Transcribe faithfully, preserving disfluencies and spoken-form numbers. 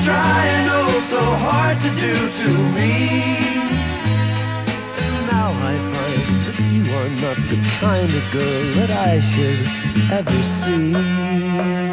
trying oh so hard to do to me. Now I find that you are not the kind of girl that I should ever see.